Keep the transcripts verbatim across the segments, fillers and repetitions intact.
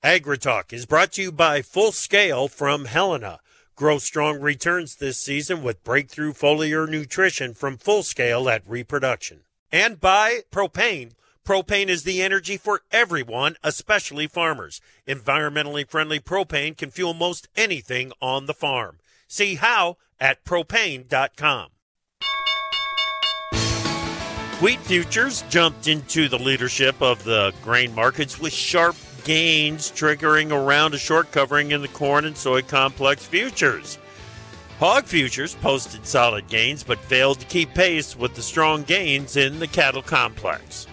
AgriTalk is brought to you by Full Scale from Helena. Grow strong returns this season with breakthrough foliar nutrition from Full Scale at Reproduction. And by Propane. Propane is the energy for everyone, especially farmers. Environmentally friendly propane can fuel most anything on the farm. See how at propane dot com. Wheat futures jumped into the leadership of the grain markets with sharp gains triggering around a short covering in the corn and soy complex futures. Hog futures posted solid gains but failed to keep pace with the strong gains in the cattle complex.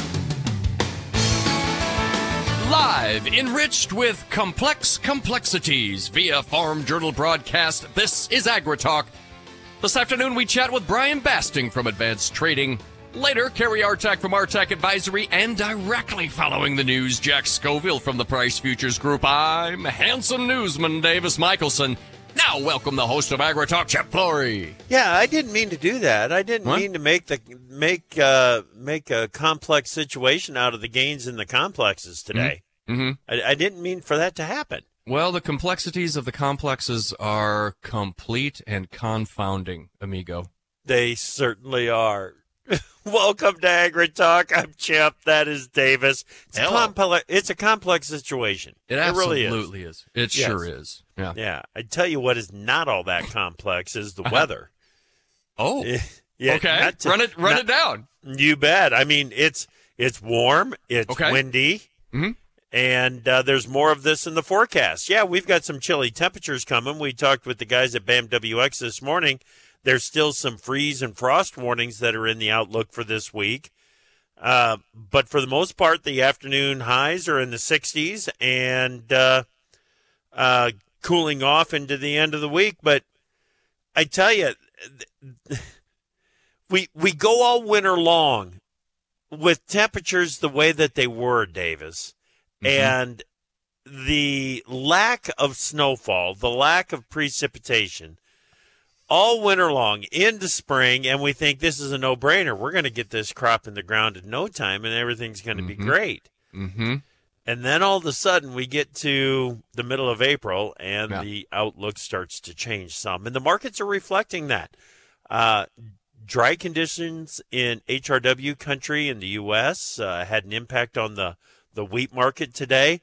Live, enriched with complex complexities via Farm Journal broadcast, this is AgriTalk. This afternoon we chat with Brian Basting from Advanced Trading. Later, Kerry Artak from Artak Advisory, and directly following the news, Jack Scoville from the Price Futures Group. I'm handsome newsman Davis Michelson. Now welcome the host of AgriTalk, Chip Flory. Yeah, I didn't mean to do that. I didn't what? mean to make the make uh, make a complex situation out of the gains in the complexes today. Mm-hmm. I, I didn't mean for that to happen. Well, the complexities of the complexes are complete and confounding, amigo. They certainly are. Welcome to AgriTalk. I'm Chip. That is Davis. It's a, complex, it's a complex situation. It absolutely it really is. is. It yes. sure is. Yeah. Yeah. I tell you what is not all that complex is the uh-huh. weather. Oh. Yeah, okay. To, run it. Run not, it down. You bet. I mean, it's it's warm. It's okay. windy. Mm-hmm. And uh, there's more of this in the forecast. Yeah, we've got some chilly temperatures coming. We talked with the guys at B A M W X this morning. There's still some freeze and frost warnings that are in the outlook for this week. Uh, but for the most part, the afternoon highs are in the sixties and uh, uh, cooling off into the end of the week. But I tell you, we we go all winter long with temperatures the way that they were, Davis. Mm-hmm. And the lack of snowfall, the lack of precipitation, all winter long into spring, and we think this is a no-brainer. We're going to get this crop in the ground in no time, and everything's going to mm-hmm. be great. Mm-hmm. And then all of a sudden we get to the middle of April, and yeah. the outlook starts to change some. And the markets are reflecting that. Uh, dry conditions in H R W country in the U S uh, had an impact on the, the wheat market today.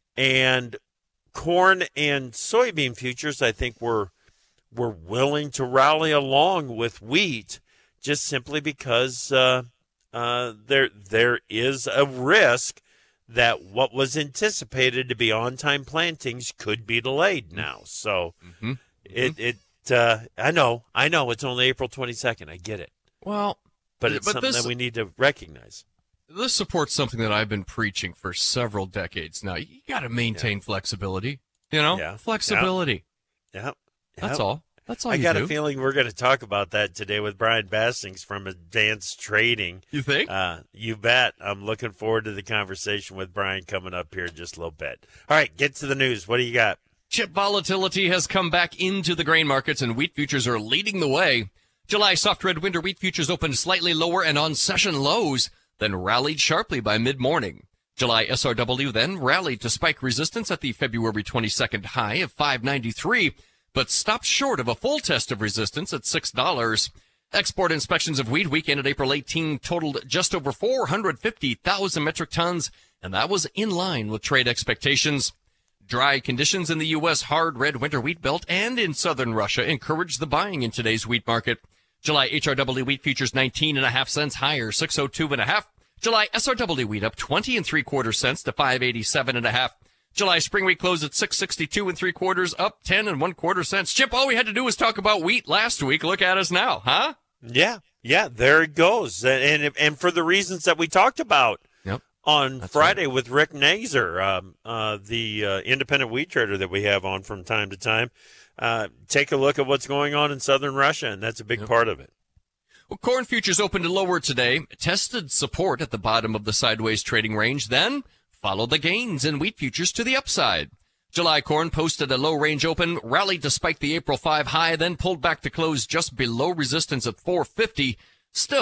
And corn and soybean futures, I think, were were willing to rally along with wheat just simply because uh, uh, there there is a risk that what was anticipated to be on-time plantings could be delayed now. So mm-hmm. Mm-hmm. it it uh, I know I know it's only April twenty-second. I get it. Well, but it's but something this, that we need to recognize. This supports something that I've been preaching for several decades now. You got to maintain yeah. flexibility. You know, yeah. flexibility. Yeah, yep. That's all. That's all I you got do. a feeling we're going to talk about that today with Brian Bastings from Advanced Trading. You think? Uh, you bet. I'm looking forward to the conversation with Brian coming up here in just a little bit. All right, get to the news. What do you got? Chip volatility has come back into the grain markets, and wheat futures are leading the way. July soft red winter wheat futures opened slightly lower and on session lows, then rallied sharply by mid-morning. July S R W then rallied to spike resistance at the February twenty-second high of five ninety-three, but stopped short of a full test of resistance at six dollars. Export inspections of wheat week ended April eighteenth totaled just over four hundred fifty thousand metric tons, and that was in line with trade expectations. Dry conditions in the U S hard red winter wheat belt and in southern Russia encouraged the buying in today's wheat market. July H R W wheat futures nineteen and a half cents higher, six oh two and a half. July S R W wheat up twenty and three quarter cents to five eighty-seven and a half. July spring wheat closed at six sixty-two and three quarters, up ten and one quarter cents. Chip, all we had to do was talk about wheat last week. Look at us now, huh? Yeah, yeah, there it goes. And and for the reasons that we talked about yep. on That's Friday right. with Rick Nazer, um, uh, the uh, independent wheat trader that we have on from time to time. Uh, take a look at what's going on in southern Russia, and that's a big yep. part of it. Well, corn futures opened lower today, tested support at the bottom of the sideways trading range, then followed the gains in wheat futures to the upside. July corn posted a low range open, rallied to spike the April fifth high, then pulled back to close just below resistance at four fifty. Still,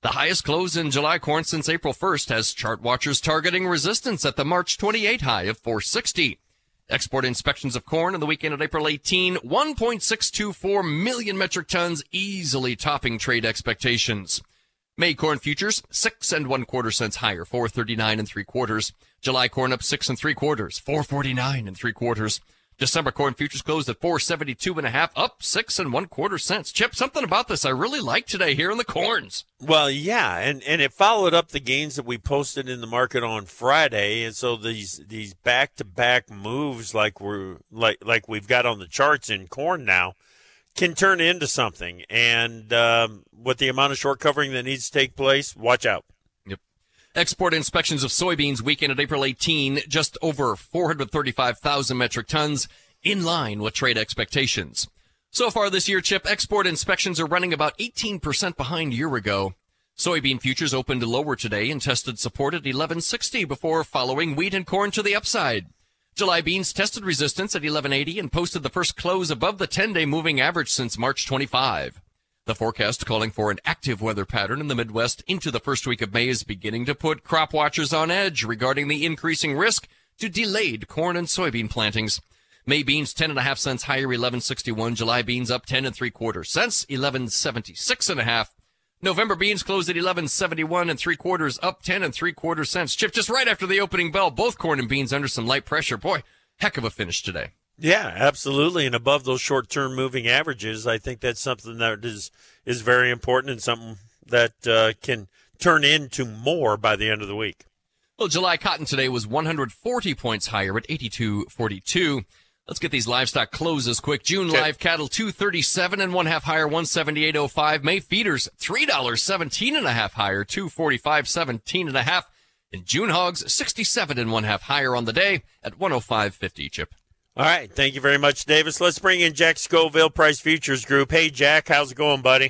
The highest close in July corn since April first has chart watchers targeting resistance at the March twenty-eight high of four sixty. Export inspections of corn in the weekend of April eighteenth, one point six two four million metric tons, easily topping trade expectations. May corn futures, six and one quarter cents higher, four thirty-nine and three quarters. July corn up six and three quarters, four forty-nine and three quarters. December corn futures closed at four seventy-two and a half, up six and one quarter cents. Chip, something about this I really like today here in the corns. Well, yeah, and, and it followed up the gains that we posted in the market on Friday, and so these these back to back moves like we're like like we've got on the charts in corn now can turn into something. And um, with the amount of short covering that needs to take place, watch out. Yep. Export inspections of soybeans weekend at April eighteenth, just over four hundred thirty-five thousand metric tons, in line with trade expectations. So far this year, Chip, export inspections are running about eighteen percent behind year ago. Soybean futures opened lower today and tested support at eleven sixty before following wheat and corn to the upside. July beans tested resistance at eleven eighty and posted the first close above the ten-day moving average since March twenty-fifth. The forecast calling for an active weather pattern in the Midwest into the first week of May is beginning to put crop watchers on edge regarding the increasing risk to delayed corn and soybean plantings. May beans ten and a half cents higher, eleven sixty-one. July beans up ten and three quarter cents, eleven seventy-six and a half. November beans closed at eleven seventy-one and three quarters, up ten and three quarter cents. Chip, just right after the opening bell, both corn and beans under some light pressure. Boy, heck of a finish today. Yeah, absolutely. And above those short-term moving averages, I think that's something that is is very important and something that uh, can turn into more by the end of the week. Well, July cotton today was one hundred forty points higher at eighty-two forty-two. Let's get these livestock closes quick. June okay. live cattle two thirty-seven and one half higher, one seventy-eight oh five. May feeders three dollars seventeen and a half higher, two forty-five seventeen and a half. And June hogs sixty-seven and one half higher on the day at one oh five fifty. Chip. All right. Thank you very much, Davis. Let's bring in Jack Scoville, Price Futures Group. Hey, Jack, how's it going, buddy?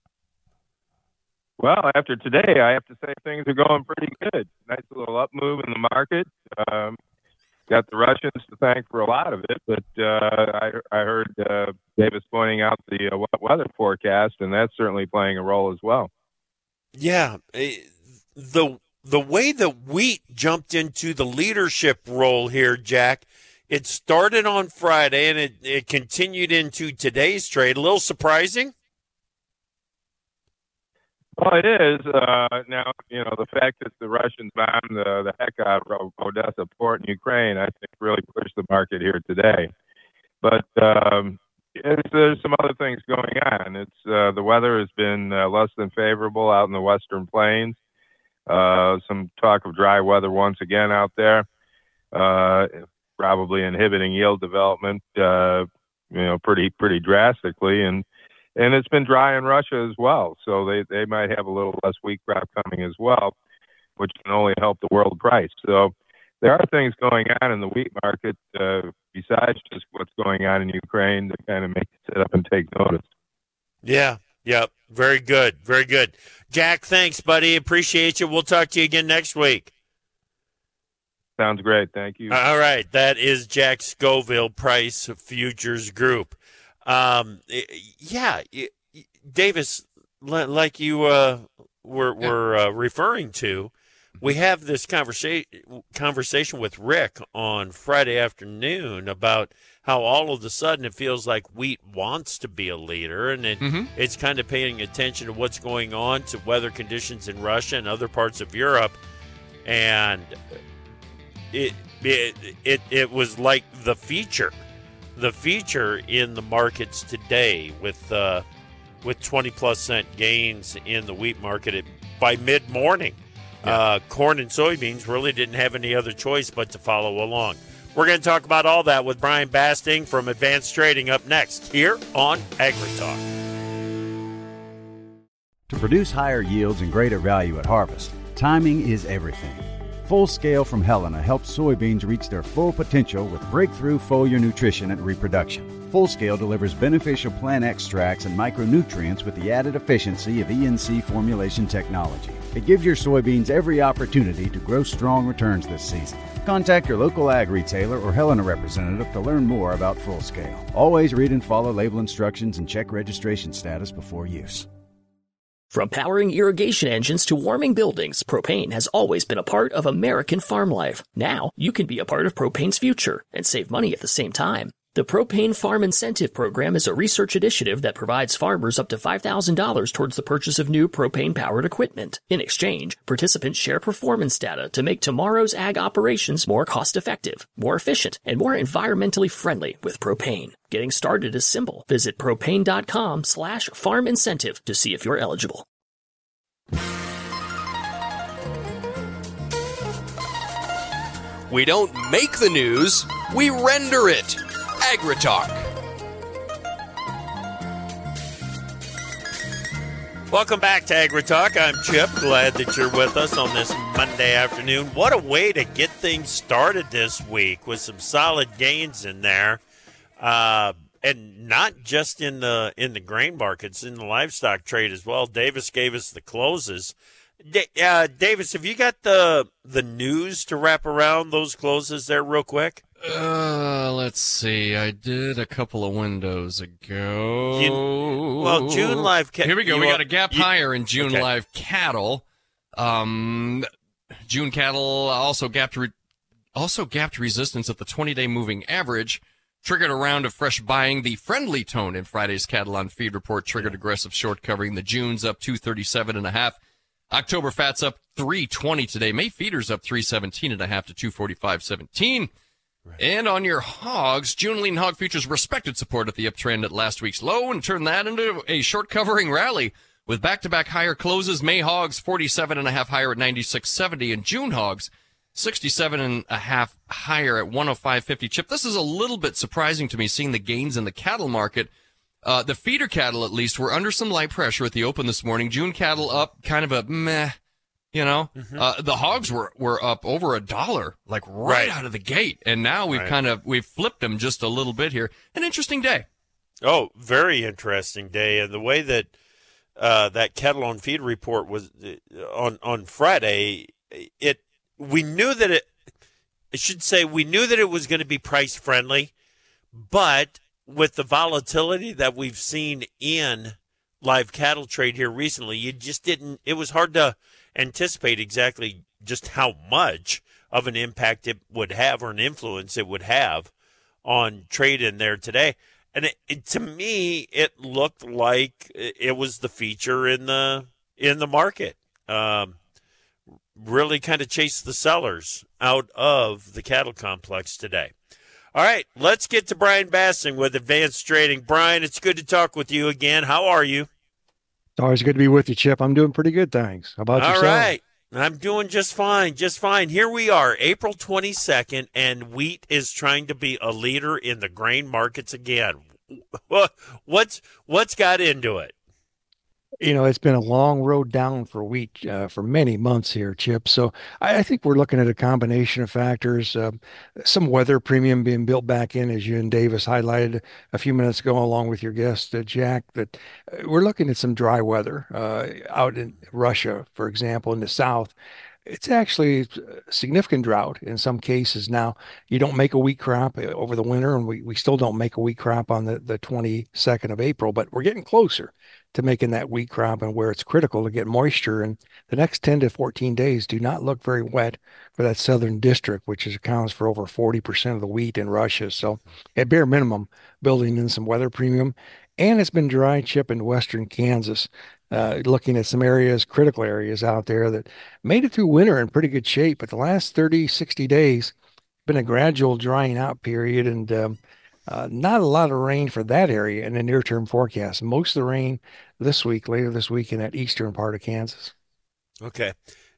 Well, after today, I have to say things are going pretty good. Nice little up move in the market. Um, got the Russians to thank for a lot of it, but uh, I, I heard uh, Davis pointing out the uh, wet weather forecast, and that's certainly playing a role as well. Yeah. The, the way that wheat jumped into the leadership role here, Jack, it started on Friday, and it, it continued into today's trade. A little surprising? Well, it is. Uh, now, you know, the fact that the Russians bombed the, the heck out of Odessa port in Ukraine, I think, really pushed the market here today. But um, it's, there's some other things going on. It's uh, the weather has been uh, less than favorable out in the western plains. Uh, some talk of dry weather once again out there. Uh, probably inhibiting yield development, uh, you know, pretty pretty drastically, and and it's been dry in Russia as well, so they, they might have a little less wheat crop coming as well, which can only help the world price. So there are things going on in the wheat market uh, besides just what's going on in Ukraine that kind of make you sit up and take notice. Yeah, yeah, very good, very good. Jack, thanks, buddy. Appreciate you. We'll talk to you again next week. Sounds great. Thank you. All right. That is Jack Scoville, Price Futures Group. Um, yeah, Davis, like you uh, were, were uh, referring to, we have this conversation conversation with Rick on Friday afternoon about how all of a sudden it feels like wheat wants to be a leader, and it, mm-hmm. it's kind of paying attention to what's going on, to weather conditions in Russia and other parts of Europe, and It, it it it was like the feature, the feature in the markets today with uh, with twenty plus cent gains in the wheat market at, by mid morning. Yeah. Uh, corn and soybeans really didn't have any other choice but to follow along. We're going to talk about all that with Brian Basting from Advanced Trading up next here on Agri Talk. To produce higher yields and greater value at harvest, timing is everything. Full Scale from Helena helps soybeans reach their full potential with breakthrough foliar nutrition and reproduction. Full Scale delivers beneficial plant extracts and micronutrients with the added efficiency of E N C formulation technology. It gives your soybeans every opportunity to grow strong returns this season. Contact your local ag retailer or Helena representative to learn more about Full Scale. Always read and follow label instructions and check registration status before use. From powering irrigation engines to warming buildings, propane has always been a part of American farm life. Now, you can be a part of propane's future and save money at the same time. The Propane Farm Incentive Program is a research initiative that provides farmers up to five thousand dollars towards the purchase of new propane-powered equipment. In exchange, participants share performance data to make tomorrow's ag operations more cost-effective, more efficient, and more environmentally friendly with propane. Getting started is simple. Visit propane.com slash farm incentive to see if you're eligible. We don't make the news, we render it. AgriTalk. Welcome back to AgriTalk. I'm Chip. Glad that you're with us on this Monday afternoon. What a way to get things started this week with some solid gains in there. Uh, and not just in the in the grain markets, in the livestock trade as well. Davis gave us the closes. Da- uh, Davis, have you got the the news to wrap around those closes there real quick? Uh, let's see. I did a couple of windows ago. You, well, June live. Ca- Here we go. We you, got a gap you, higher in June okay. live cattle. Um, June cattle also gapped re- also gapped resistance at the twenty-day moving average. Triggered a round of fresh buying. The friendly tone in Friday's cattle on feed report triggered aggressive short covering. The June's up two thirty-seven and a half. October fat's up three twenty today. May feeders up three seventeen and a half to two forty-five seventeen. Right. And on your hogs, June lean hog futures respected support at the uptrend at last week's low and turned that into a short covering rally with back-to-back higher closes. May hogs forty-seven and a half higher at ninety-six seventy, and June hogs sixty-seven and a half higher at one oh five fifty. Chip, this is a little bit surprising to me, seeing the gains in the cattle market. Uh, the feeder cattle, at least, were under some light pressure at the open this morning. June cattle up, kind of a meh. You know, mm-hmm. uh, the hogs were, were up over a dollar, like right, right out of the gate. And now we've right. kind of, we've flipped them just a little bit here. An interesting day. Oh, very interesting day. And the way that, uh, that cattle on feed report was uh, on, on Friday, it, we knew that it, I should say we knew that it was going to be price friendly, but with the volatility that we've seen in live cattle trade here recently, you just didn't, it was hard to anticipate exactly just how much of an impact it would have or an influence it would have on trade in there today. And it, it, to me, it looked like it was the feature in the in the market. Um, really kind of chased the sellers out of the cattle complex today. All right, let's get to Brian Bassing with Advanced Trading. Brian, it's good to talk with you again. How are you? It's always good to be with you, Chip. I'm doing pretty good, thanks. How about All yourself? All right. I'm doing just fine, just fine. Here we are, April twenty-second, and wheat is trying to be a leader in the grain markets again. What's what's got into it? You know, it's been a long road down for wheat uh, for many months here, Chip. So I, I think we're looking at a combination of factors. Uh, some weather premium being built back in, as you and Davis highlighted a few minutes ago, along with your guest, uh, Jack, that uh, we're looking at some dry weather uh, out in Russia, for example, in the south. It's actually a significant drought in some cases. Now, you don't make a wheat crop over the winter, and we, we still don't make a wheat crop on the, the twenty-second of April, but we're getting closer to making that wheat crop, and where it's critical to get moisture. And the next ten to fourteen days do not look very wet for that southern district, which is, accounts for over forty percent of the wheat in Russia. So at bare minimum, building in some weather premium. And it's been dry, Chip, in western Kansas. Uh, looking at some areas, critical areas out there that made it through winter in pretty good shape. But the last thirty, sixty days, been a gradual drying out period, and um, uh, not a lot of rain for that area in the near-term forecast. Most of the rain this week, later this week, in that eastern part of Kansas. Okay.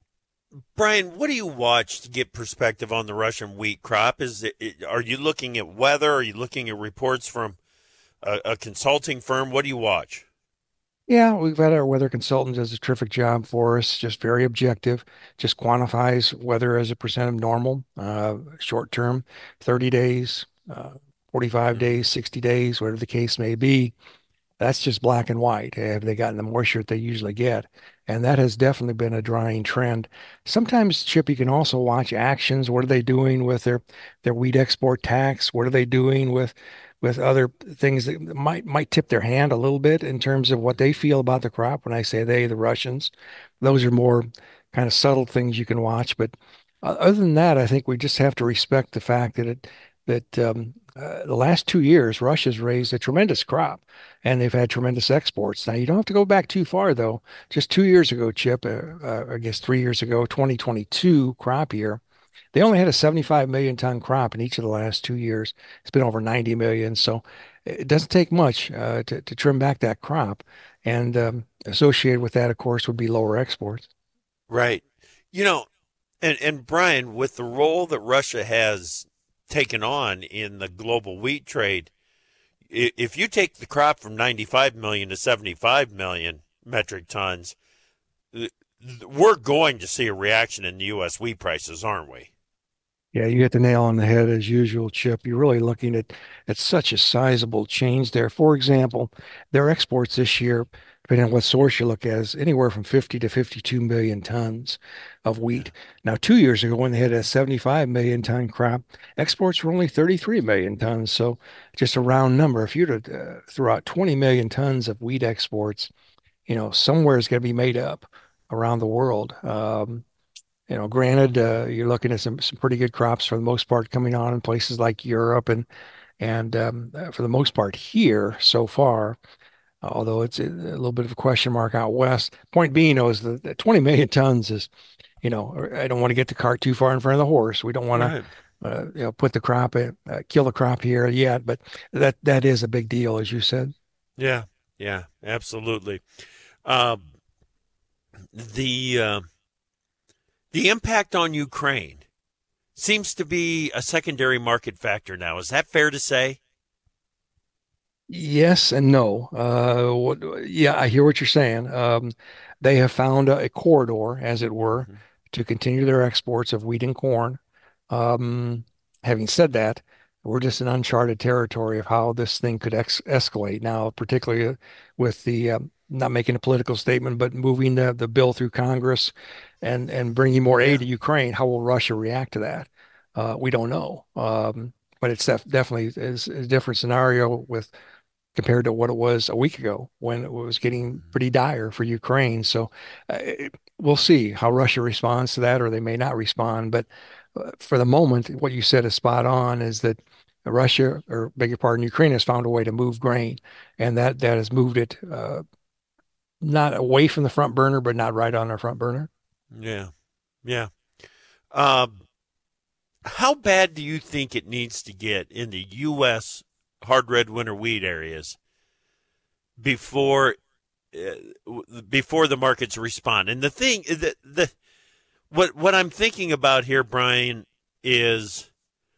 Brian, what do you watch to get perspective on the Russian wheat crop? Is it, are you looking at weather? Are you looking at reports from a, a consulting firm? What do you watch? Yeah, we've had our weather consultant does a terrific job for us, just very objective, just quantifies weather as a percent of normal, uh, short term, thirty days, uh, forty-five days, sixty days, whatever the case may be. That's just black and white. Have they gotten the moisture that they usually get? And that has definitely been a drying trend. Sometimes, Chip, you can also watch actions. What are they doing with their, their wheat export tax? What are they doing with with other things that might might tip their hand a little bit in terms of what they feel about the crop. When I say they, the Russians, those are more kind of subtle things you can watch. But uh, other than that, I think we just have to respect the fact that it that um, uh, the last two years Russia's raised a tremendous crop, and they've had tremendous exports. Now you don't have to go back too far though. Just two years ago, Chip, uh, uh, I guess three years ago, twenty twenty-two crop year. They only had a seventy-five million ton crop in each of the last two years. It's been over ninety million. So it doesn't take much uh, to, to trim back that crop. And um, associated with that, of course, would be lower exports. Right. You know, and, and Brian, with the role that Russia has taken on in the global wheat trade, if you take the crop from ninety-five million to seventy-five million metric tons, we're going to see a reaction in the U S wheat prices, aren't we? Yeah, you hit the nail on the head as usual, Chip. You're really looking at at such a sizable change there. For example, their exports this year, depending on what source you look at, is anywhere from fifty to fifty-two million tons of wheat. Now, two years ago, when they had a seventy-five million ton crop, exports were only thirty-three million tons. So just a round number. If you'd uh, throw out twenty million tons of wheat exports, you know, somewhere is going to be made up around the world. Um, You know, granted, uh, you're looking at some some pretty good crops for the most part coming on in places like Europe and and um, uh, for the most part here so far, although it's a, a little bit of a question mark out west. Point being, though, is that, that twenty million tons is, you know, I don't want to get the cart too far in front of the horse. We don't want Right. to, uh, you know, put the crop in, uh, kill the crop here yet, but that that is a big deal, as you said. Yeah. Yeah. Absolutely. Um, the uh, the impact on Ukraine seems to be a secondary market factor now. Is that fair to say? Yes and no. Uh, what, yeah, I hear what you're saying. Um, they have found a, a corridor, as it were, Mhm. to continue their exports of wheat and corn. Um, Having said that, we're just in uncharted territory of how this thing could ex escalate now, particularly with the um, not making a political statement, but moving the, the bill through Congress and and bringing more Yeah. aid to Ukraine. How will Russia react to that? Uh, we don't know. Um, but it's def definitely is, is a different scenario with compared to what it was a week ago when it was getting pretty dire for Ukraine. So uh, we'll see how Russia responds to that, or they may not respond. But uh, for the moment, what you said is spot on, is that Russia, or beg your pardon, Ukraine has found a way to move grain, and that that has moved it uh, not away from the front burner, but not right on our front burner. Yeah. Yeah. Um, how bad do you think it needs to get in the U S hard red winter wheat areas before uh, before the markets respond? And the thing the the what what I'm thinking about here, Brian, is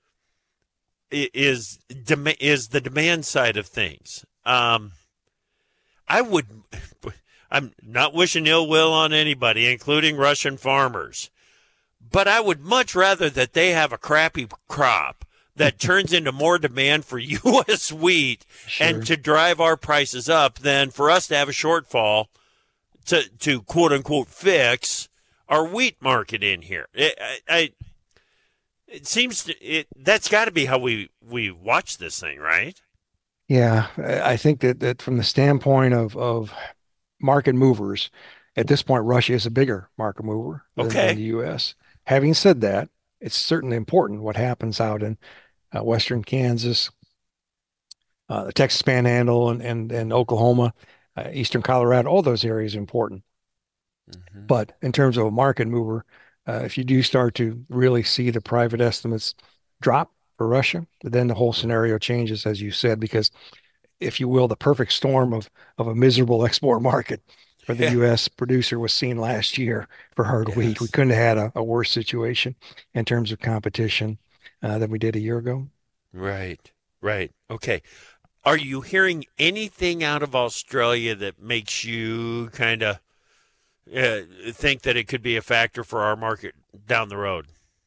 is dem- is the demand side of things. Um, I would I'm not wishing ill will on anybody, including Russian farmers, but I would much rather that they have a crappy crop that turns into more demand for U S wheat Sure. and to drive our prices up than for us to have a shortfall to, to quote unquote fix our wheat market in here. It, I, I, it seems to, it, that's got to be how we, we watch this thing, right? Yeah, I I think that that from the standpoint of of market movers, at this point, Russia is a bigger market mover than, than Okay. the U S. Having said that, it's certainly important what happens out in uh, western Kansas, uh, the Texas Panhandle, and and, and Oklahoma, uh, eastern Colorado. All those areas are important. Mm-hmm. But in terms of a market mover, uh, if you do start to really see the private estimates drop for Russia, then the whole scenario changes, as you said, because if you will, the perfect storm of of a miserable export market for the Yeah. U S producer was seen last year for hard wheat. We Yes. couldn't have had a, a worse situation in terms of competition uh, than we did a year ago. Right. Right. Okay. Are you hearing anything out of Australia that makes you kind of uh, think that it could be a factor for our market down the road?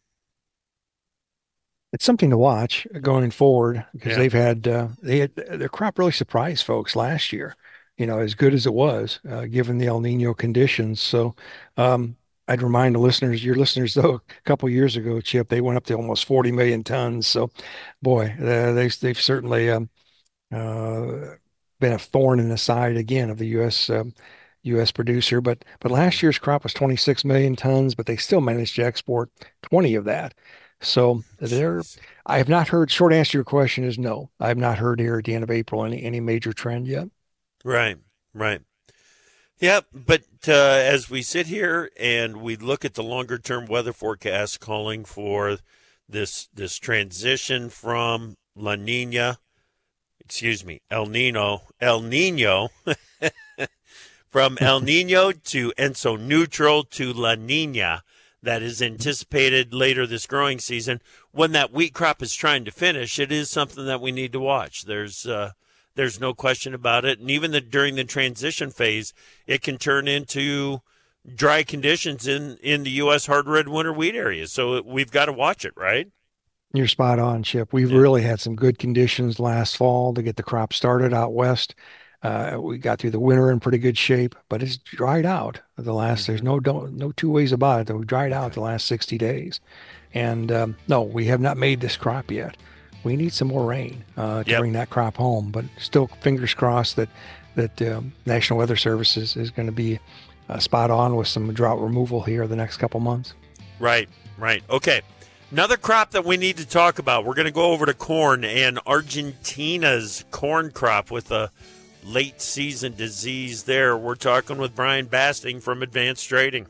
It's something to watch going forward because Yeah. they've had uh, they had their crop really surprised folks last year. You know, as good as it was, uh, given the El Nino conditions. So, um, I'd remind the listeners, your listeners, though, a couple years ago, Chip, they went up to almost forty million tons. So, boy, uh, they they've certainly um, uh, been a thorn in the side again of the U S um, U S producer. But but last year's crop was twenty-six million tons, but they still managed to export twenty of that. So there, I have not heard. Short answer to your question is no. I have not heard here at the end of April any any major trend yet. Right, right. Yep, but uh, as we sit here and we look at the longer term weather forecast calling for this this transition from La Nina, excuse me, El Nino, El Nino, from El Nino to Enso neutral to La Nina that is anticipated later this growing season, when that wheat crop is trying to finish, it is something that we need to watch. There's uh, there's no question about it. And even the, during the transition phase, it can turn into dry conditions in, in the U S hard red winter wheat areas. So we've got to watch it, right? You're spot on, Chip. We've Yeah. really had some good conditions last fall to get the crop started out west. Uh, we got through the winter in pretty good shape, but it's dried out the last, there's no, don't, no two ways about it. We've dried out the last sixty days. And um, no, we have not made this crop yet. We need some more rain uh, to Yep. bring that crop home, but still fingers crossed that, that um, National Weather Service is, is going to be uh, spot on with some drought removal here the next couple months. Right, right. Okay. Another crop that we need to talk about. We're going to go over to corn and Argentina's corn crop with a late season disease there. We're talking with Brian Basting from Advanced Trading.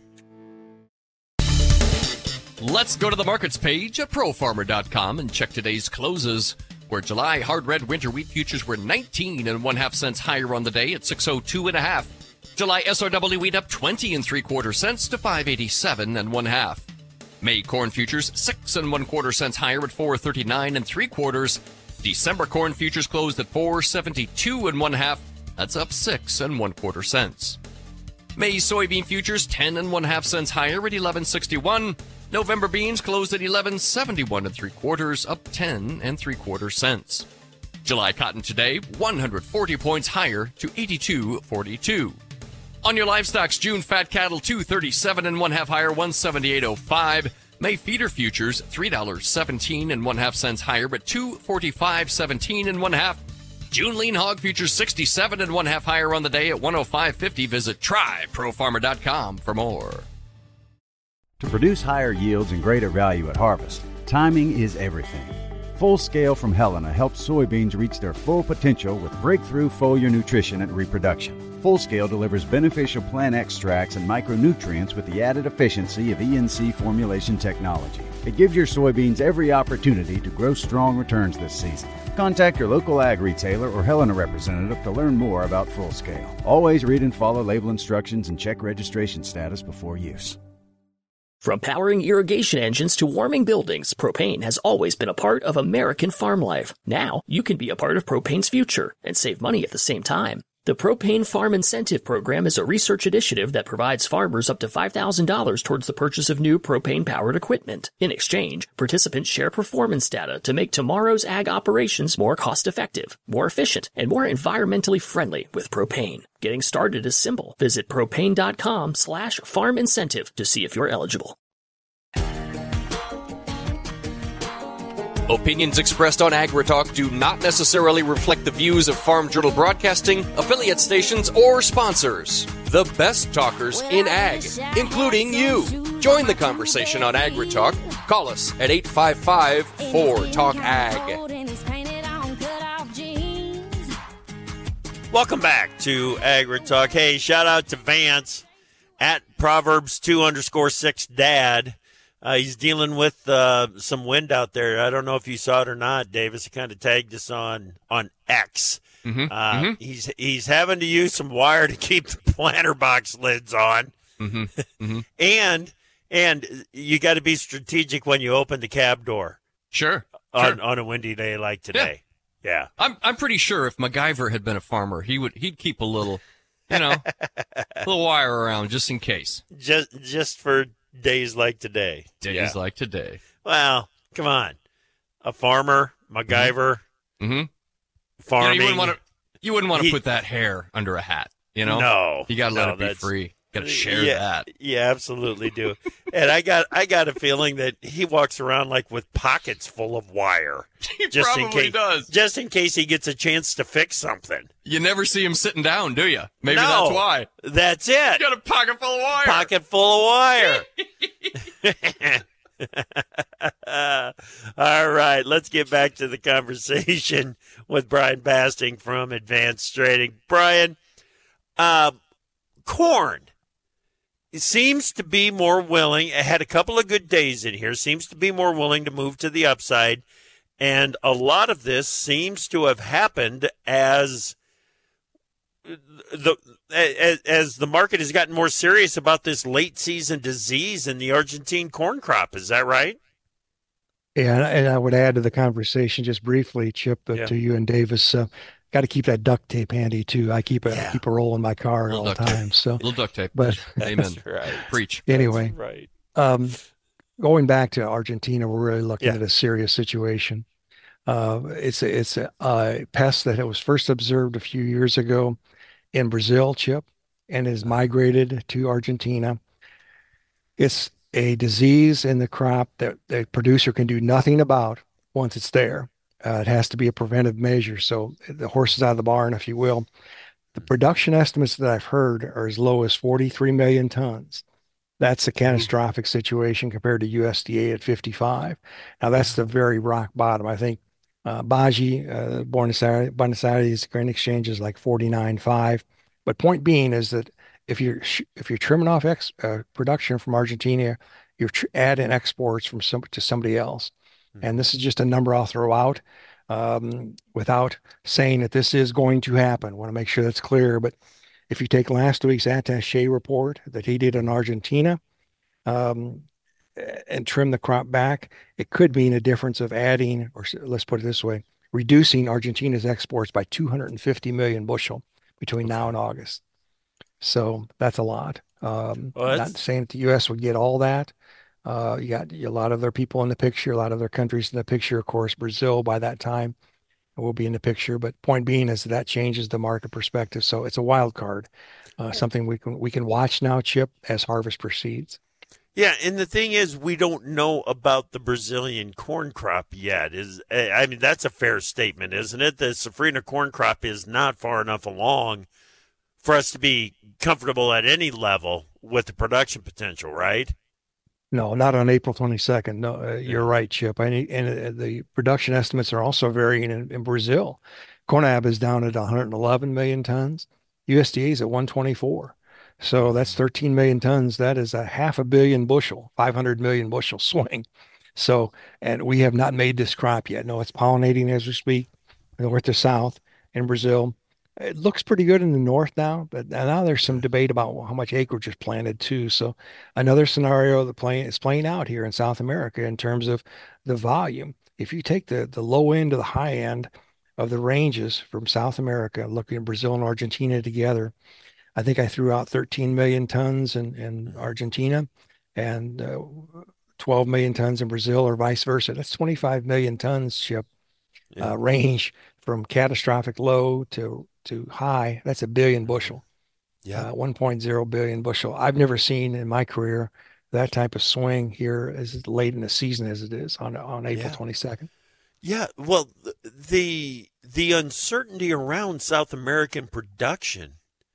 Let's go to the markets page at pro farmer dot com and check today's closes, where July hard red winter wheat futures were nineteen and one half cents higher on the day at six oh two and a half. July S R W wheat up twenty and three quarter cents to five eighty-seven and one half. May corn futures six and one quarter cents higher at four thirty-nine and three quarters. December corn futures closed at four seventy-two and one half. That's up six and one quarter cents. May soybean futures ten and one half cents higher at eleven sixty-one. November beans closed at eleven seventy-one and three quarters, up ten and three quarter cents. July cotton today one hundred forty points higher to eighty-two forty-two. On your livestocks, June fat cattle two thirty-seven and one half higher, one seventy-eight oh five. May feeder futures three dollars seventeen and one half cents higher, but two forty-five seventeen and one half. June lean hog futures sixty-seven and one half higher on the day at one oh five fifty. Visit try pro farmer dot com for more. To produce higher yields and greater value at harvest, timing is everything. Full Scale from Helena helps soybeans reach their full potential with breakthrough foliar nutrition and reproduction. Full Scale delivers beneficial plant extracts and micronutrients with the added efficiency of E N C formulation technology. It gives your soybeans every opportunity to grow strong returns this season. Contact your local ag retailer or Helena representative to learn more about Full Scale. Always read and follow label instructions and check registration status before use. From powering irrigation engines to warming buildings, propane has always been a part of American farm life. Now, you can be a part of propane's future and save money at the same time. The Propane Farm Incentive Program is a research initiative that provides farmers up to five thousand dollars towards the purchase of new propane-powered equipment. In exchange, participants share performance data to make tomorrow's ag operations more cost-effective, more efficient, and more environmentally friendly with propane. Getting started is simple. Visit propane.com slash farm incentive to see if you're eligible. Opinions expressed on AgriTalk do not necessarily reflect the views of Farm Journal Broadcasting, affiliate stations, or sponsors. The best talkers in ag, including you. Join the conversation on AgriTalk. Call us at eight five five, four, talk ag. Welcome back to AgriTalk. Hey, shout out to Vance at Proverbs two underscore six dad. Uh, he's dealing with uh, some wind out there. I don't know if you saw it or not, Davis. He kind of tagged us on on X. Mm-hmm. Uh, mm-hmm. He's he's having to use some wire to keep the planter box lids on, Mm-hmm. Mm-hmm. and and you got to be strategic when you open the cab door Sure. on, sure. on a windy day like today. Yeah, I'm I'm pretty sure if MacGyver had been a farmer, he would he'd keep a little, you know, little wire around just in case. just just for days like today. Days yeah. like today. Well, come on, a farmer, MacGyver, Mm-hmm. You know, farming. you wouldn't want to you wouldn't want to He- put that hair under a hat. You know, No, you got to let no, it be that's- free. Got to share yeah, that. You absolutely do. And I got I got a feeling that he walks around like with pockets full of wire. He just probably in case, does. Just in case he gets a chance to fix something. You never see him sitting down, do you? Maybe no, that's why. That's it. You got a pocket full of wire. Pocket full of wire. All right, let's get back to the conversation with Brian Basting from Advanced Trading. Brian, uh, corn seems to be more willing. It had a couple of good days in here. Seems to be more willing to move to the upside, and a lot of this seems to have happened as the as, as the market has gotten more serious about this late season disease in the Argentine corn crop. Is that right? Yeah, and, and I would add to the conversation just briefly, Chip, uh, Yeah. to you and Davis. Uh, got to keep that duct tape handy too. I keep a Yeah. keep a roll in my car Little all the duct tape. time. So, Little duct tape. but Amen. That's right. Preach. anyway, That's right. um, going back to Argentina, we're really looking Yeah. at a serious situation. Uh, it's a, it's a, a pest that was first observed a few years ago in Brazil, Chip, and has migrated to Argentina. It's a disease in the crop that the producer can do nothing about once it's there. Uh, it has to be a preventive measure. So the horse is out of the barn, if you will. The production estimates that I've heard are as low as forty-three million tons. That's a catastrophic situation compared to U S D A at fifty-five. Now, that's the very rock bottom. I think uh, Baji, uh, Buenos Aires, Buenos Aires Grain Exchange is like forty-nine point five. But point being is that if you're if you're trimming off ex, uh, production from Argentina, you're tr- adding exports from some to somebody else. And this is just a number I'll throw out um, without saying that this is going to happen. I want to make sure that's clear. But if you take last week's attaché report that he did in Argentina um, and trim the crop back, it could mean a difference of adding, or let's put it this way, reducing Argentina's exports by two hundred fifty million bushel between now and August. So that's a lot. Um, Well, that's- not saying that the U S would get all that. Uh, you got a lot of their people in the picture, a lot of their countries in the picture. Of course, Brazil by that time will be in the picture. But point being is that, that changes the market perspective. So it's a wild card, uh, something we can we can watch now, Chip, as harvest proceeds. Yeah, and the thing is, we don't know about the Brazilian corn crop yet. Is I mean, that's a fair statement, isn't it? The Safrinha corn crop is not far enough along for us to be comfortable at any level with the production potential, right? No, not on April twenty-second. No, uh, you're right, Chip. I, and uh, the production estimates are also varying in, in Brazil. Conab is down at one hundred eleven million tons. U S D A is at one twenty-four. So that's thirteen million tons. That is a half a billion bushel, five hundred million bushel swing. So, and we have not made this crop yet. No, it's pollinating as we speak, north to south in Brazil. It looks pretty good in the north now, but now there's some debate about how much acreage is planted too. So another scenario that playing is playing out here in South America in terms of the volume. If you take the the low end to the high end of the ranges from South America, looking at Brazil and Argentina together, I think I threw out thirteen million tons in, in Argentina and uh, twelve million tons in Brazil, or vice versa. That's twenty-five million tons, Chip, Yeah. uh, range from catastrophic low to to high. That's a billion bushel. Yeah. Uh, one point zero billion bushel. I've never seen in my career that type of swing here as late in the season as it is on on April Yeah. twenty-second. Yeah, well, th- the the uncertainty around South American production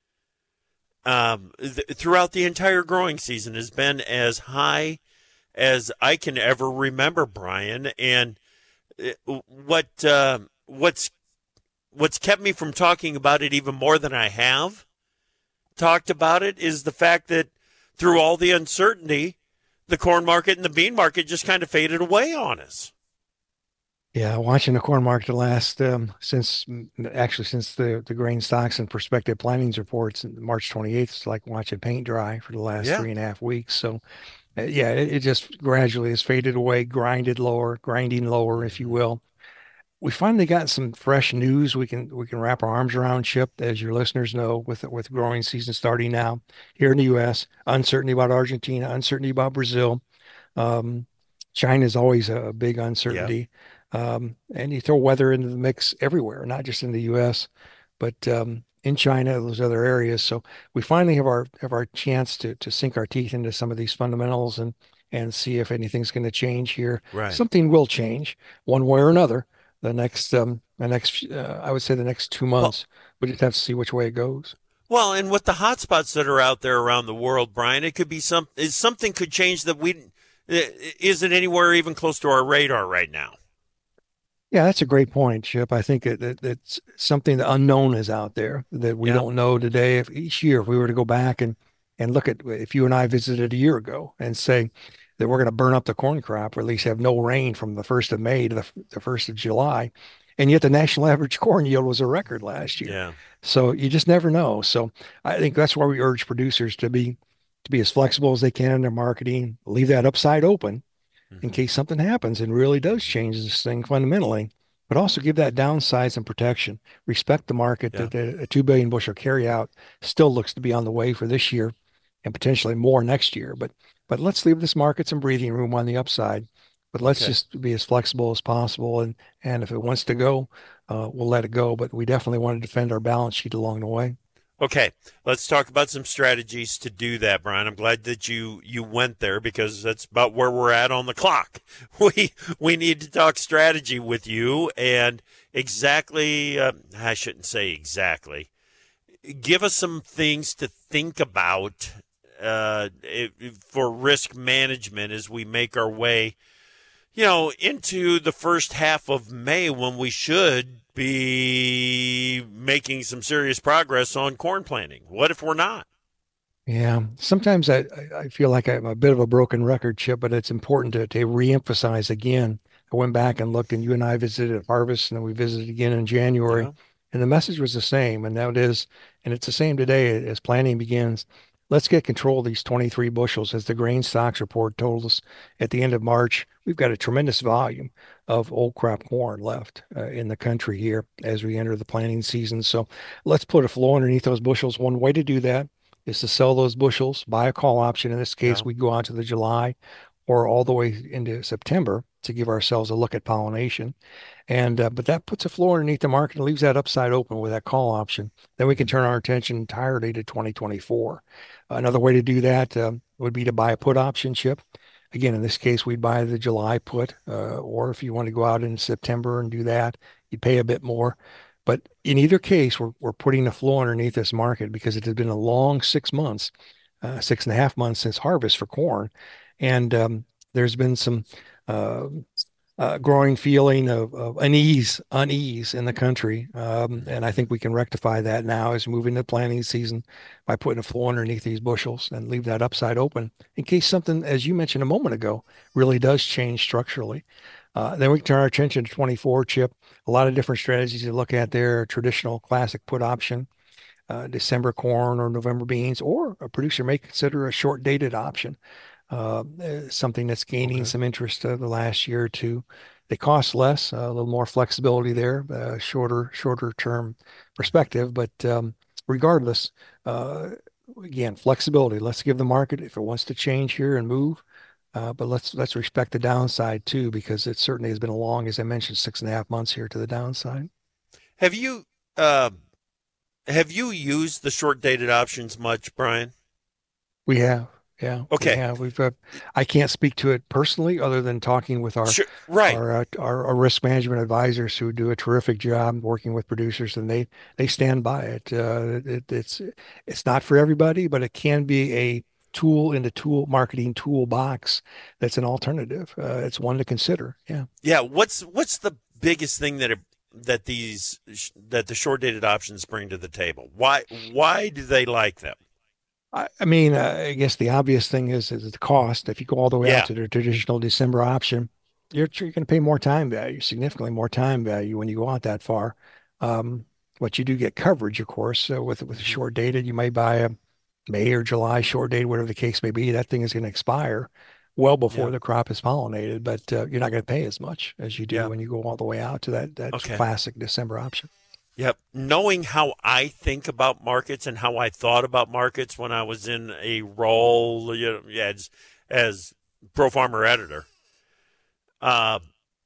um, th- throughout the entire growing season has been as high as I can ever remember, Brian. And uh, what uh, what's what's kept me from talking about it even more than I have talked about it is the fact that through all the uncertainty, the corn market and the bean market just kind of faded away on us. Yeah, watching the corn market last um, since actually since the the grain stocks and prospective plantings reports in March twenty-eighth, it's like watching paint dry for the last Yeah. three and a half weeks. So, uh, yeah, it, it just gradually has faded away, grinded lower, grinding lower, if you will. We finally got some fresh news we can we can wrap our arms around, Chip, as your listeners know, with with growing season starting now here in the U S. Uncertainty about Argentina, uncertainty about Brazil. Um, China is always a, a big uncertainty. Um, and you throw weather into the mix everywhere, not just in the U S, but um, in China, those other areas. So we finally have our have our chance to to sink our teeth into some of these fundamentals and and see if anything's going to change here. Right. Something will change one way or another. The next um the next uh, I would say the next two Well, months. We just have to see which way it goes. well, and with the hot spots that are out there around the world, Brian, it could be some is something could change that we isn't anywhere even close to our radar right now. Yeah, that's a great point, Chip. I think that, that it's something the unknown is out there that we Yeah. don't know today. If each year, if we were to go back and and look at if you and I visited a year ago and say that we're going to burn up the corn crop or at least have no rain from the first of May to the, the first of July, and yet the national average corn yield was a record last year. Yeah. So you just never know. So I think that's why we urge producers to be to be as flexible as they can in their marketing, leave that upside open in Mhm. case something happens and really does change this thing fundamentally, but also give that downside some protection. Respect the market Yeah. that a two billion bushel carryout still looks to be on the way for this year and potentially more next year. But but let's leave this market some breathing room on the upside. But let's Okay. just be as flexible as possible. And and if it wants to go, uh, we'll let it go. But we definitely want to defend our balance sheet along the way. Okay, let's talk about some strategies to do that, Brian. I'm glad that you you went there because that's about where we're at on the clock. We we need to talk strategy with you and exactly. Uh, I shouldn't say exactly. Give us some things to think about uh, it, for risk management as we make our way, you know, into the first half of May when we should be making some serious progress on corn planting. What if we're not? Yeah, sometimes I, I I feel like I'm a bit of a broken record, Chip, but it's important to, to reemphasize again. I went back and looked, and you and I visited at Harvest, and then we visited again in January, Yeah. and the message was the same, and that is, and it's the same today as planting begins. Let's get control of these twenty-three bushels. As the grain stocks report told us at the end of March, we've got a tremendous volume of old crop corn left uh, in the country here as we enter the planting season. So let's put a floor underneath those bushels. One way to do that is to sell those bushels, buy a call option. In this Yeah. case, we go out to the July or all the way into September to give ourselves a look at pollination. And uh, but that puts a floor underneath the market and leaves that upside open with that call option. Then we can turn our attention entirely to twenty twenty-four. Another way to do that um, would be to buy a put option, Chip. Again, in this case, we'd buy the July put, uh, or if you want to go out in September and do that, you'd pay a bit more. But in either case, we're, we're putting a floor underneath this market because it has been a long six months, uh, six and a half months since harvest for corn. And um, there's been some uh, uh, growing feeling of, of unease, unease in the country. Um, and I think we can rectify that now as we move into planting season by putting a floor underneath these bushels and leave that upside open in case something, as you mentioned a moment ago, really does change structurally. Uh, then we can turn our attention to twenty-four, Chip. A lot of different strategies to look at there. Traditional classic put option, uh, December corn or November beans, or a producer may consider a short dated option, uh, uh, something that's gaining Okay. some interest uh, the last year or two. They cost less, uh, a little more flexibility there, uh, shorter, shorter term perspective. But um, regardless, uh, again, flexibility. Let's give the market if it wants to change here and move. Uh, but let's let's respect the downside too, because it certainly has been a long, as I mentioned, six and a half months here to the downside. Have you uh, have you used the short dated options much, Brian? We have, yeah, we Okay. have. We've. Uh, I can't speak to it personally, other than talking with our Sure. Right. our, uh, our our risk management advisors who do a terrific job working with producers, and they they stand by it. Uh, it it's it's not for everybody, but it can be a tool in the tool marketing toolbox that's an alternative. Uh, it's one to consider. Yeah. Yeah. What's what's the biggest thing that it, that these that the short dated options bring to the table? Why why do they like them? I, I mean, uh, I guess the obvious thing is is the cost. If you go all the way Yeah. out to the traditional December option, you're you're going to pay more time value, significantly more time value when you go out that far. Um, but you do get coverage, of course, uh, with with Mhm. short dated. You may buy a May or July short dated, whatever the case may be. That thing is going to expire well before Yeah. the crop is pollinated, but uh, you're not going to pay as much as you do Yeah. when you go all the way out to that that Okay. classic December option. Yep. Knowing how I think about markets and how I thought about markets when I was in a role, you know, as as pro farmer editor, uh,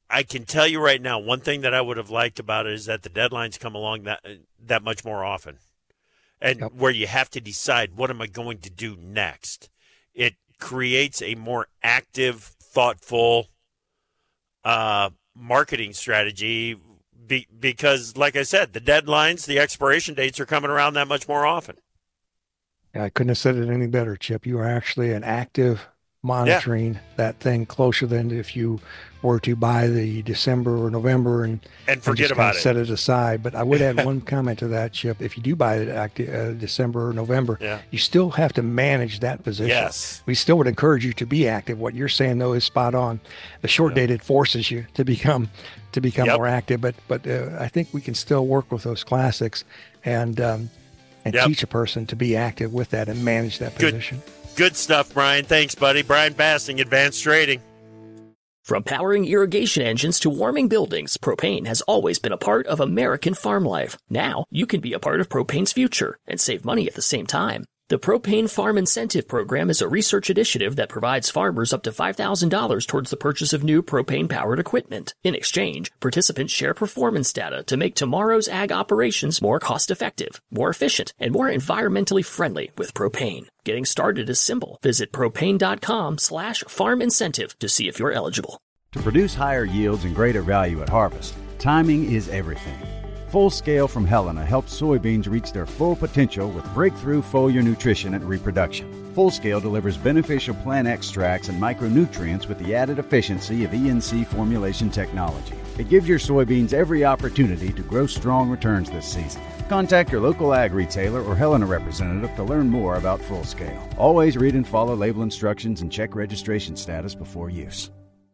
I can tell you right now, one thing that I would have liked about it is that the deadlines come along that that much more often, and Yep. where you have to decide, what am I going to do next? It creates a more active, thoughtful uh, marketing strategy be, because, like I said, the deadlines, the expiration dates are coming around that much more often. Yeah, I couldn't have said it any better, Chip. You are actually an active monitoring that thing closer than if you were to buy the December or November and, And forget just kind about of it. set it aside. But I would add one comment to that, Chip. If you do buy it at uh, December or November, Yeah. you still have to manage that position. Yes. We still would encourage you to be active. What you're saying, though, is spot on. The short dated forces you to become to become Yep. more active. But but uh, I think we can still work with those classics and um, and Yep. teach a person to be active with that and manage that Good. position. Good stuff, Brian. Thanks, buddy. Brian Bassing, Advanced Trading. From powering irrigation engines to warming buildings, propane has always been a part of American farm life. Now, you can be a part of propane's future and save money at the same time. The Propane Farm Incentive Program is a research initiative that provides farmers up to five thousand dollars towards the purchase of new propane-powered equipment. In exchange, participants share performance data to make tomorrow's ag operations more cost-effective, more efficient, and more environmentally friendly with propane. Getting started is simple. Visit propane.com slash farm incentive to see if you're eligible. To produce higher yields and greater value at harvest, timing is everything. Full Scale from Helena helps soybeans reach their full potential with breakthrough foliar nutrition and reproduction. Full Scale delivers beneficial plant extracts and micronutrients with the added efficiency of E N C formulation technology. It gives your soybeans every opportunity to grow strong returns this season. Contact your local ag retailer or Helena representative to learn more about Full Scale. Always read and follow label instructions and check registration status before use.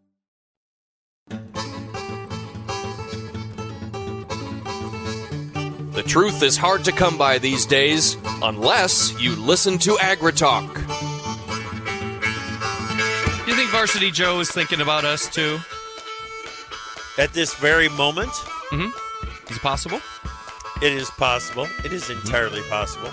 The truth is hard to come by these days, unless you listen to AgriTalk. Do you think Varsity Joe is thinking about us, too? At this very moment, Mm-hmm. Is it possible? it is possible. It is entirely possible.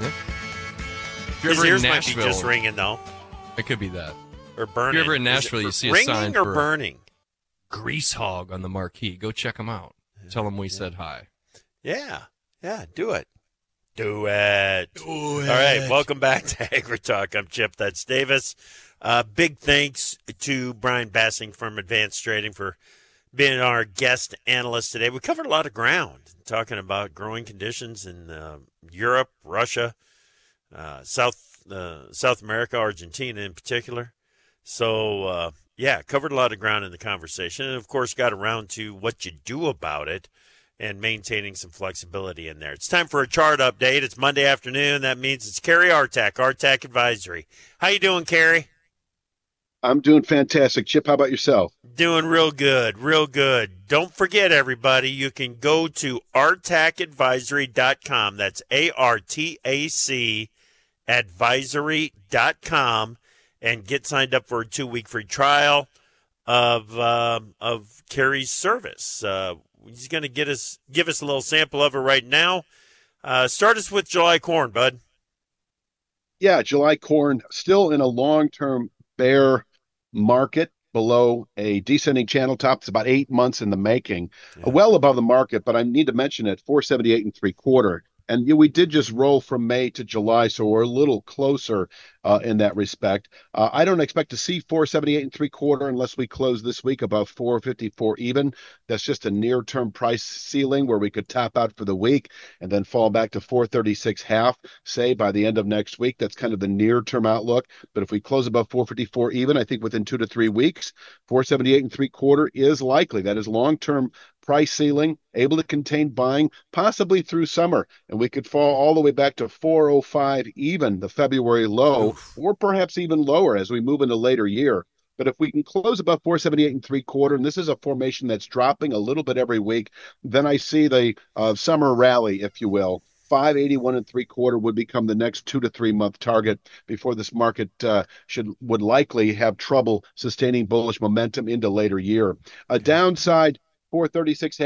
If you're His ever in ears might be Nashville, just ringing, though, it could be that. or burning. If you're ever in Is it Nashville, you see a ringing sign or for- burning. Grease Hog on the marquee. Go check them out. Tell them we said hi. Yeah, yeah, do it. Do it. Do it. All right, welcome back to AgriTalk. I'm Chip. That's Davis. Uh, big thanks to Brian Bassing from Advanced Trading for being our guest analyst today. We covered a lot of ground, talking about growing conditions in uh, Europe, Russia, uh, South uh, South America, Argentina in particular. So, uh, yeah, covered a lot of ground in the conversation. And, of course, got around to what you do about it and maintaining some flexibility in there. It's time for a chart update. It's Monday afternoon. That means it's Kerry Artak, Artak Advisory. How you doing, Kerry? I'm doing fantastic. Chip, how about yourself? Doing real good, real good. Don't forget, everybody, you can go to artac advisory dot com. That's A R T A C advisory dot com and get signed up for a two-week free trial of um, of Kerry's service. Uh, he's going to get us give us a little sample of it right now. Uh, start us with July corn, bud. Yeah, July corn still in a long-term bear market below a descending channel top. It's about eight months in the making, Yeah. well above the market, but I need to mention it, four seventy-eight and three quarter. And you know, we did just roll from May to July, so we're a little closer uh, in that respect. Uh, I don't expect to see four seventy-eight and three quarter unless we close this week above four fifty-four even. That's just a near-term price ceiling where we could tap out for the week and then fall back to four thirty-six half, say by the end of next week. That's kind of the near-term outlook. But if we close above four fifty-four even, I think within two to three weeks, four seventy-eight and three quarter is likely. That is long-term price ceiling, able to contain buying, possibly through summer. And we could fall all the way back to four oh five even, the February low, Oof. or perhaps even lower as we move into later year. But if we can close above four seventy-eight and three quarter, and this is a formation that's dropping a little bit every week, then I see the uh, summer rally, if you will. five eighty-one and three quarter would become the next two to three month target before this market uh, should would likely have trouble sustaining bullish momentum into later year. A downside, four thirty-six half,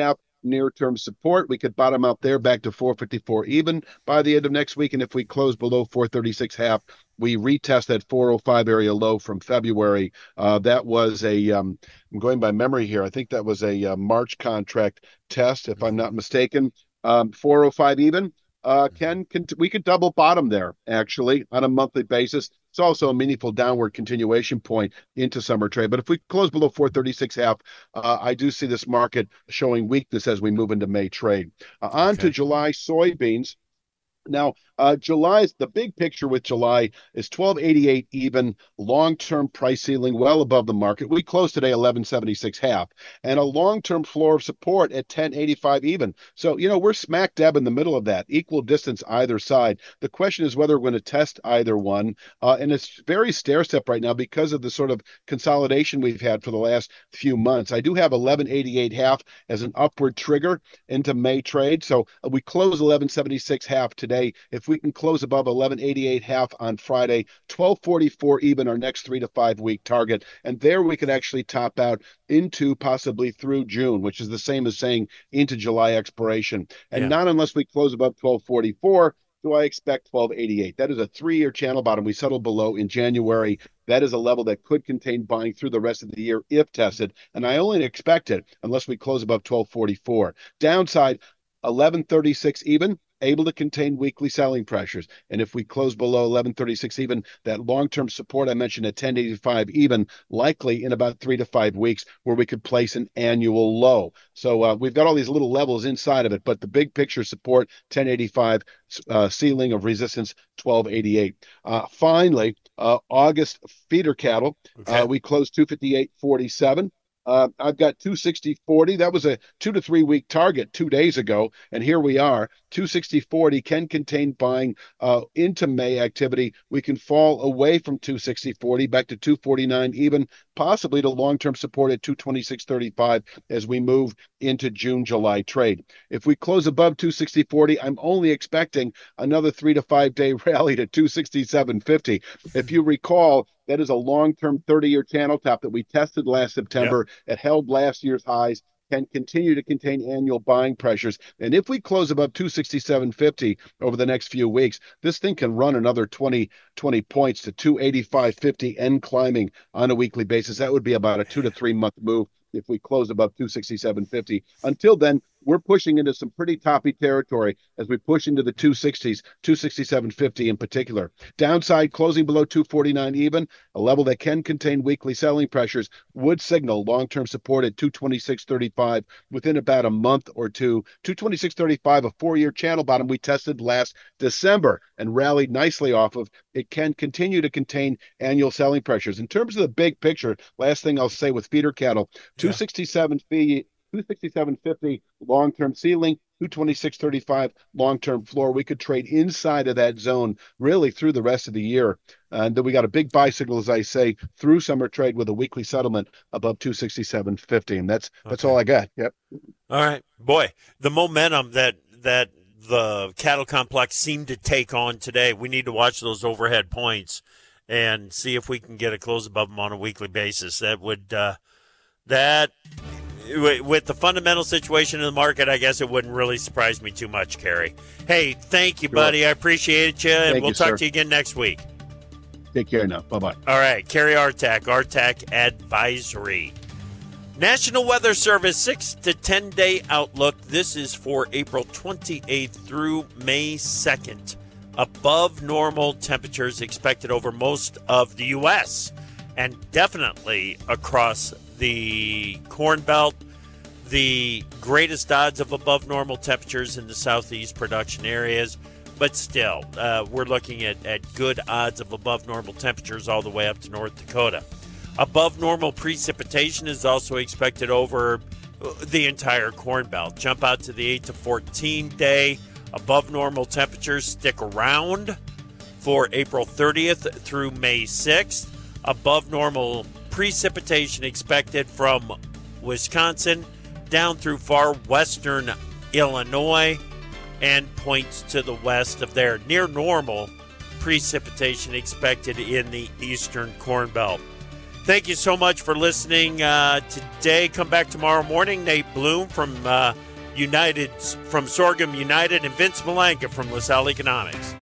near-term support. We could bottom out there back to four fifty-four even by the end of next week. And if we close below four thirty-six half, we retest that four oh five area low from February. Uh, that was a, um, I'm going by memory here, I think that was a uh, March contract test, if I'm not mistaken. Um, four oh five even. Uh, can, can we could double bottom there, actually, on a monthly basis. It's also a meaningful downward continuation point into summer trade. But if we close below four thirty-six half, uh, I do see this market showing weakness as we move into May trade. Uh, on Okay. to July soybeans. Now, uh, July's the big picture with July is twelve eighty-eight even, long-term price ceiling well above the market. We closed today eleven seventy-six half, and a long-term floor of support at ten eighty-five even. So, you know, we're smack dab in the middle of that, equal distance either side. The question is whether we're going to test either one, uh, and it's very stair-step right now because of the sort of consolidation we've had for the last few months. I do have eleven eighty-eight half as an upward trigger into May trade, so uh, we close eleven seventy-six half today. If we can close above eleven eighty-eight half on Friday, twelve forty-four even our next three to five week target. And there we could actually top out into possibly through June, which is the same as saying into July expiration. And Yeah. not unless we close above twelve forty-four do I expect twelve eighty-eight. That is a three-year channel bottom we settled below in January. That is a level that could contain buying through the rest of the year if tested. And I only expect it unless we close above twelve forty-four. Downside, eleven thirty-six even, able to contain weekly selling pressures. And if we close below eleven thirty-six even, that long-term support I mentioned at ten eighty-five even, likely in about three to five weeks where we could place an annual low. So uh, we've got all these little levels inside of it, but the big picture support, ten eighty-five, uh, ceiling of resistance, twelve eighty-eight. Uh, finally, uh, August feeder cattle, Okay. uh, we closed two fifty-eight forty-seven. Uh, I've got two sixty forty. That was a two to three week target two days ago. And here we are. two sixty forty can contain buying uh, into May activity. We can fall away from two sixty forty back to two forty-nine, even possibly to long-term support at two twenty-six thirty-five as we move into June, July trade. If we close above two sixty forty, I'm only expecting another three to five day rally to two sixty-seven fifty. If you recall, that is a long-term thirty-year channel top that we tested last September. It held last year's highs, can continue to contain annual buying pressures. And if we close above two sixty-seven fifty over the next few weeks, this thing can run another twenty, twenty points to two eighty-five fifty and climbing on a weekly basis. That would be about a two to three month move if we close above two sixty-seven fifty. Until then, we're pushing into some pretty toppy territory as we push into the two sixties, two sixty-seven fifty in particular. Downside, closing below two forty-nine even, a level that can contain weekly selling pressures, would signal long-term support at two twenty-six thirty-five within about a month or two. two twenty-six thirty-five, a four-year channel bottom we tested last December and rallied nicely off of. It can continue to contain annual selling pressures. In terms of the big picture, last thing I'll say with feeder cattle, two sixty-seven fee, two sixty-seven fifty long-term ceiling, two twenty-six thirty-five long-term floor. We could trade inside of that zone really through the rest of the year. And then we got a big buy signal, as I say, through summer trade with a weekly settlement above two sixty-seven fifty. And that's that's Okay. all I got. Yep. All right. Boy, the momentum that that the cattle complex seemed to take on today, we need to watch those overhead points and see if we can get a close above them on a weekly basis. That would, uh, that, with the fundamental situation in the market, I guess it wouldn't really surprise me too much, Kerry. Hey, thank you, Sure. buddy. I appreciate you, and Thank we'll you, talk sir. to you again next week. Take care now. Bye-bye. All right, Kerry Artak, Artak Advisory. National Weather Service six to ten day outlook. This is for April twenty-eighth through May second. Above normal temperatures expected over most of the U S and definitely across the Corn Belt. The greatest odds of above normal temperatures in the southeast production areas. But still, uh, we're looking at, at good odds of above normal temperatures all the way up to North Dakota. Above normal precipitation is also expected over the entire Corn Belt. Jump out to the eight to fourteen day. Above normal temperatures stick around for April thirtieth through May sixth. Above normal precipitation expected from Wisconsin down through far western Illinois and points to the west of there. Near normal precipitation expected in the eastern Corn Belt. Thank you so much for listening uh, today. Come back tomorrow morning. Nate Bloom from uh, United from Sorghum United and Vince Malanka from LaSalle Economics.